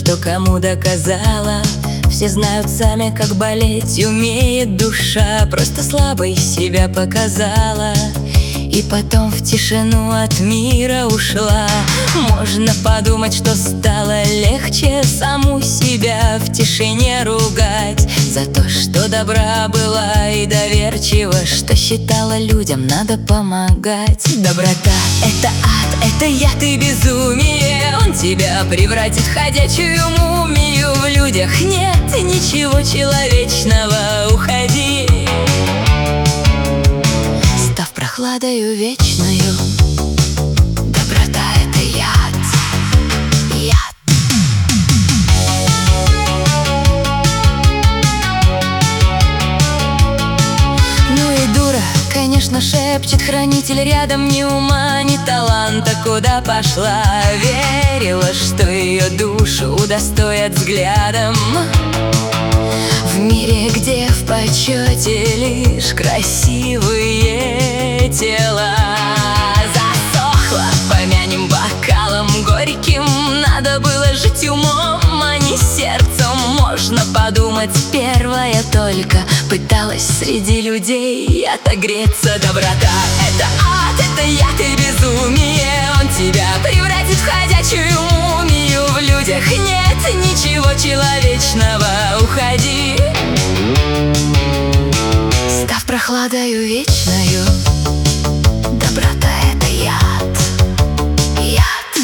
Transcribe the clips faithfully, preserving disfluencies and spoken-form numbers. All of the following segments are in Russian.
что кому доказала. Все знают сами, как болеть умеет душа. Просто слабой себя показала и потом в тишину от мира ушла. Можно подумать, что стало легче саму себя в тишине ругать за то, что добра была и доверчива, что считала людям надо помогать. Доброта — это ад, это яд и безумие. Он тебя превратит в ходячую мумию. В людях нет ничего человечного. Уходи, став прохладою вечною. Доброта — это яд, яд. Ну и дура, конечно, шепчет хранитель рядом. Ни ума, ни таланта, куда пошла. Верила, что ее душу удостоят взглядом. В мире, где в почете лишь красивые тела. Засохла, помянем бокалом горьким. Надо было жить умом, а не сердцем. Можно подумать, первая только пыталась среди людей отогреться. Доброта — это ад, это яд и безумие. Он тебя превратит в ходячую мумию. В людях нет ничего человечного. Уходи, став прохладою вечною. Доброта — это яд, яд.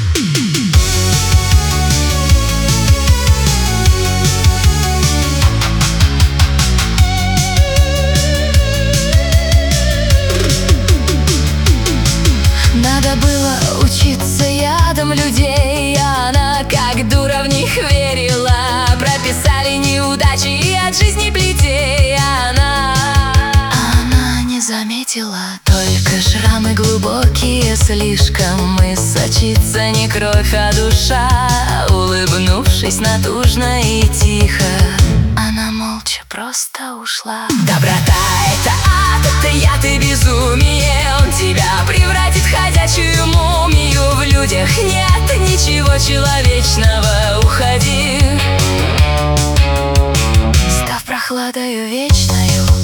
Надо было учиться ядом людей, а она как дура в них верила. Прописали неудачи и от жизни плетей, а она Она не заметила только шрамы глубокие слишком. И сочится не кровь, а душа. Улыбнувшись натужно и тихо, она молча просто ушла. Доброта — это ад, это яд и безумие. Он тебя превратит в ходячую мумию. В людях нет ничего человечного. Уходи, став прохладою вечною.